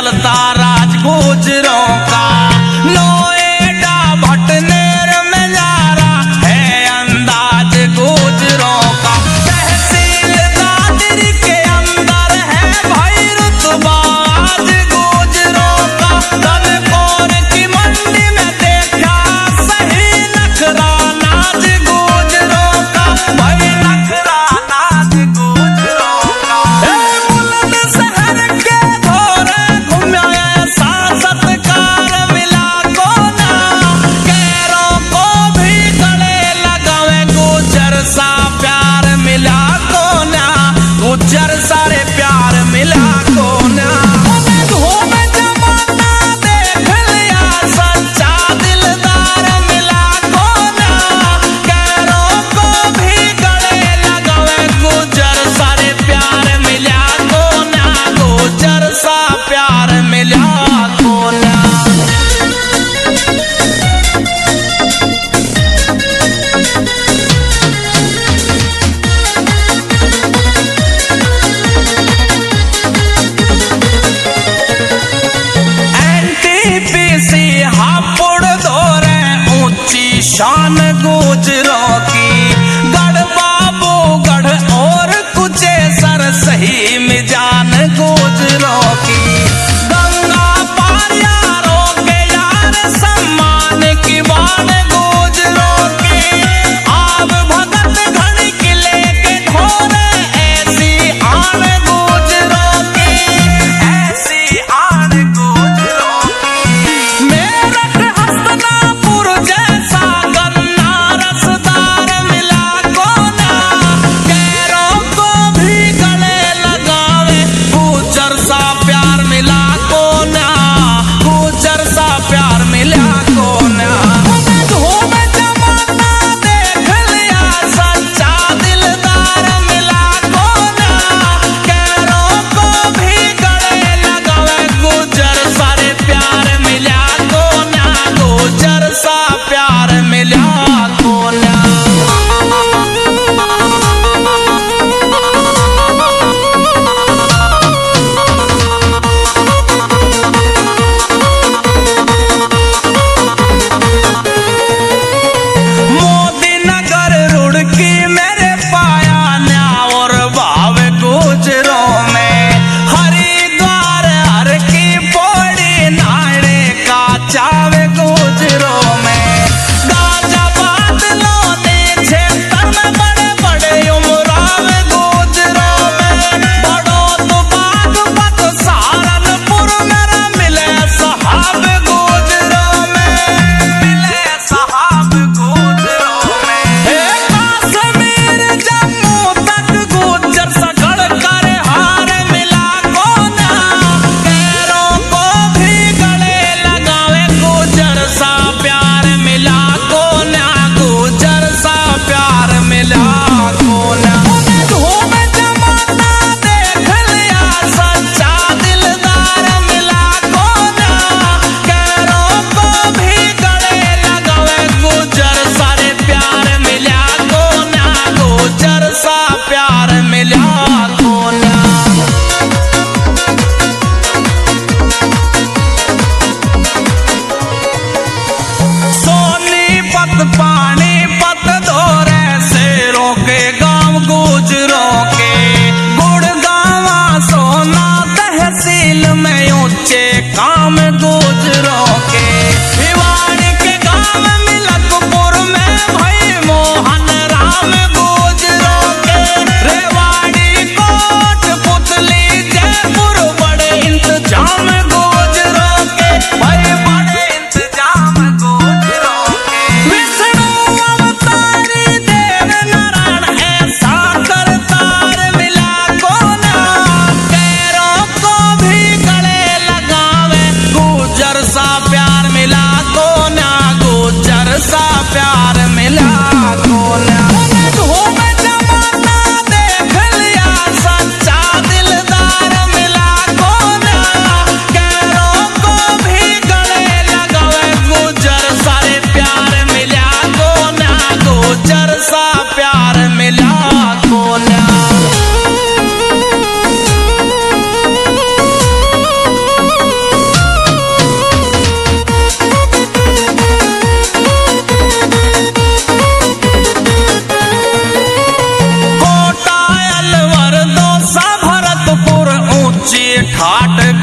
चलता राज गुजरों का। नोएडा भटनेर में न्यारा है अंदाज गुजरों का। तहसील दादर के अंदर है भाई रुतबा आज गुजरों का। तनकोर की मंडी में देखा सही नखरा नाच गुजरों का। भाई नखरा नाच गुजरों का। बुलंदशहर के धोरे घुमाया सा सत्कार मिला कोना। कैरों को भी गले लगावे गुजर सा प्यार मिला कोना। गुजर सारे प्यार मिला कोना। घूमे जमाना देख लिया सच्चा दिलदार मिला कोना। कैरों को भी गले लगावे गुजर सारे प्यार मिला कोना। गुजर सा प्यार मिला कोना। एनटीपीसी हापुड़ दौरे ऊंची शान गुजरों की। गढ़ बाबूगढ़ और कुचेसर सही मिजान गुजरों की। गंगा पार यारों के यार सम्मान की बाण गुजरों की। आब भगत घड़ी किले के ढोरे ऐसी आन गुजरों की। ऐसी आन गुजरों की। मेरठ हस्तिनापुर जैसा गन्ना रसदार मिला कोना। कैरों को भी गले लगावे गुजर सा प्यार मिला कोना। गुजर सा प्यार मिला कोना। घूमे जमाना देख लिया सच्चा दिलदार मिला कोना। कैरों को भी गले लगावे गुजर सारे प्यार मिला कोना। गुजर सा प्यार मिला कोना। ठाट